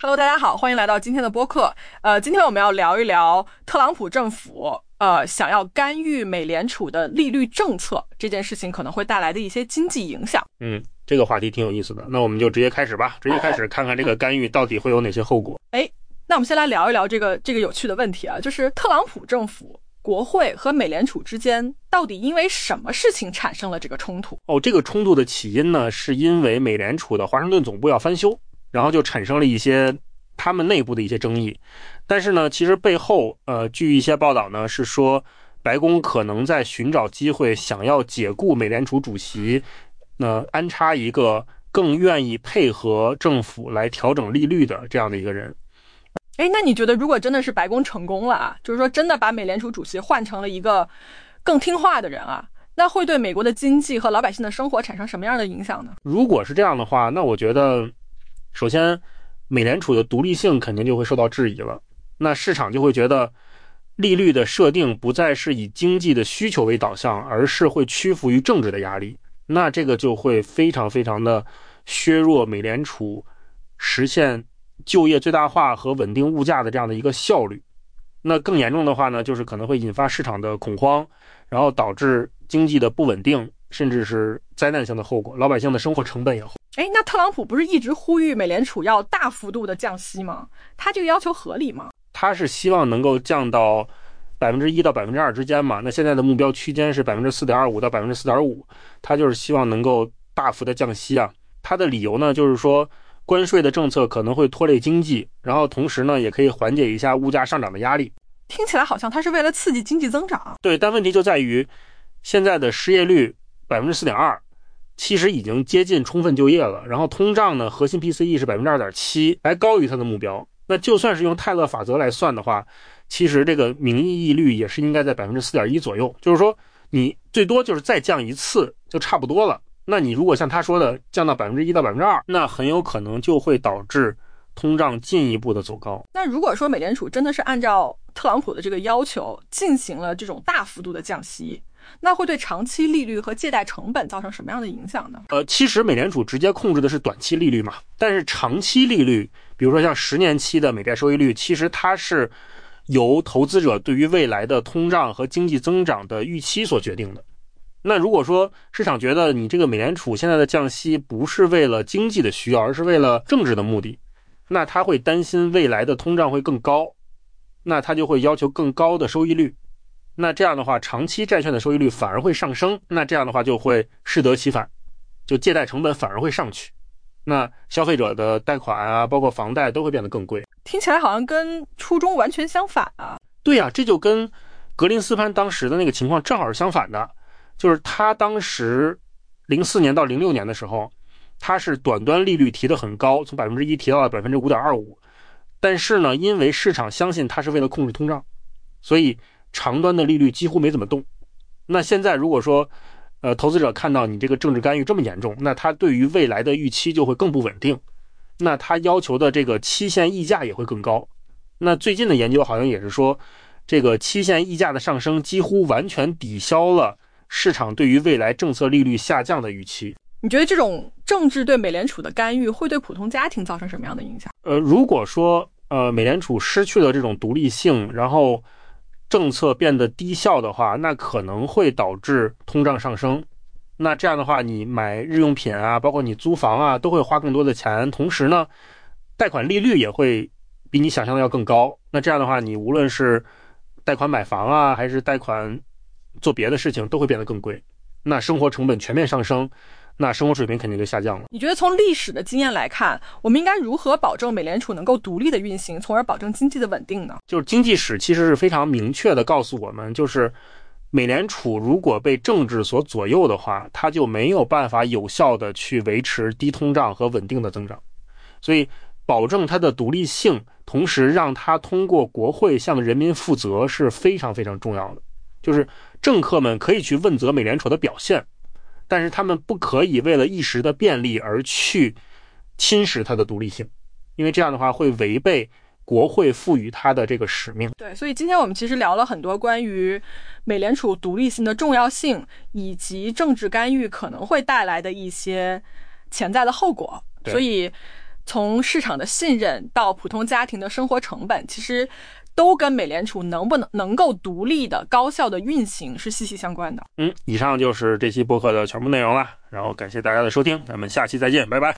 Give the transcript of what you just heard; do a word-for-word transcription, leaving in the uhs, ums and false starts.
Hello， 大家好，欢迎来到今天的播客。呃，今天我们要聊一聊特朗普政府呃想要干预美联储的利率政策这件事情可能会带来的一些经济影响。 嗯，这个话题挺有意思的。那我们就直接开始吧，直接开始看看这个干预到底会有哪些后果。 哎，那我们先来聊一聊这个这个有趣的问题啊，就是特朗普政府、国会和美联储之间到底因为什么事情产生了这个冲突？ 哦，这个冲突的起因呢，是因为美联储的华盛顿总部要翻修。然后就产生了一些他们内部的一些争议，但是呢，其实背后呃，据一些报道呢是说，白宫可能在寻找机会，想要解雇美联储主席，呃，安插一个更愿意配合政府来调整利率的这样的一个人。 哎，那你觉得如果真的是白宫成功了啊，就是说真的把美联储主席换成了一个更听话的人啊，那会对美国的经济和老百姓的生活产生什么样的影响呢？ 如果是这样的话，那我觉得首先美联储的独立性肯定就会受到质疑了，那市场就会觉得利率的设定不再是以经济的需求为导向，而是会屈服于政治的压力，那这个就会非常非常的削弱美联储实现就业最大化和稳定物价的这样的一个效率。那更严重的话呢，就是可能会引发市场的恐慌，然后导致经济的不稳定，甚至是灾难性的后果，老百姓的生活成本也会。 哎，那特朗普不是一直呼吁美联储要大幅度的降息吗？他这个要求合理吗？ 他是希望能够降到百分之一到百分之二之间嘛，那现在的目标区间是百分之四点二五到百分之四点五，他就是希望能够大幅的降息啊。他的理由呢，就是说关税的政策可能会拖累经济，然后同时呢，也可以缓解一下物价上涨的压力。 听起来好像他是为了刺激经济增长。 对，但问题就在于现在的失业率百分之四点二。其实已经接近充分就业了，然后通胀呢，核心 P C E 是 百分之二点七， 还高于它的目标。那就算是用泰勒法则来算的话，其实这个名义利率也是应该在 百分之四点一 左右，就是说你最多就是再降一次就差不多了。那你如果像他说的降到 百分之一 到 百分之二， 那很有可能就会导致通胀进一步的走高。 那如果说美联储真的是按照特朗普的这个要求进行了这种大幅度的降息，那会对长期利率和借贷成本造成什么样的影响呢？ 呃，其实美联储直接控制的是短期利率嘛，但是长期利率，比如说像十年期的美债收益率，其实它是由投资者对于未来的通胀和经济增长的预期所决定的。那如果说市场觉得你这个美联储现在的降息不是为了经济的需要，而是为了政治的目的，那他会担心未来的通胀会更高，那他就会要求更高的收益率。那这样的话，长期债券的收益率反而会上升，那这样的话就会适得其反，就借贷成本反而会上去，那消费者的贷款啊，包括房贷都会变得更贵。 听起来好像跟初衷完全相反啊。 对啊，这就跟格林斯潘当时的那个情况正好是相反的，就是他当时零四年到零六年的时候，他是短端利率提得很高，从 百分之一 提到了 百分之五点二五， 但是呢，因为市场相信他是为了控制通胀，所以长端的利率几乎没怎么动。那现在如果说呃，投资者看到你这个政治干预这么严重，那他对于未来的预期就会更不稳定，那他要求的这个期限溢价也会更高。那最近的研究好像也是说，这个期限溢价的上升几乎完全抵消了市场对于未来政策利率下降的预期。 你觉得这种政治对美联储的干预会对普通家庭造成什么样的影响？ 呃，如果说呃美联储失去了这种独立性，然后政策变得低效的话，那可能会导致通胀上升。那这样的话，你买日用品啊，包括你租房啊，都会花更多的钱，同时呢，贷款利率也会比你想象的要更高。那这样的话，你无论是贷款买房啊，还是贷款做别的事情，都会变得更贵。那生活成本全面上升，那生活水平肯定就下降了。 你觉得从历史的经验来看，我们应该如何保证美联储能够独立的运行，从而保证经济的稳定呢？ 就是经济史其实是非常明确的告诉我们，就是美联储如果被政治所左右的话，它就没有办法有效的去维持低通胀和稳定的增长。所以保证它的独立性，同时让它通过国会向人民负责是非常非常重要的。就是政客们可以去问责美联储的表现，但是他们不可以为了一时的便利而去侵蚀它的独立性，因为这样的话会违背国会赋予它的这个使命。 对，所以今天我们其实聊了很多关于美联储独立性的重要性，以及政治干预可能会带来的一些潜在的后果。所以从市场的信任到普通家庭的生活成本，其实都跟美联储能不能能够独立的高效的运行是息息相关的。 嗯，以上就是这期播客的全部内容了，然后感谢大家的收听，咱们下期再见，拜拜。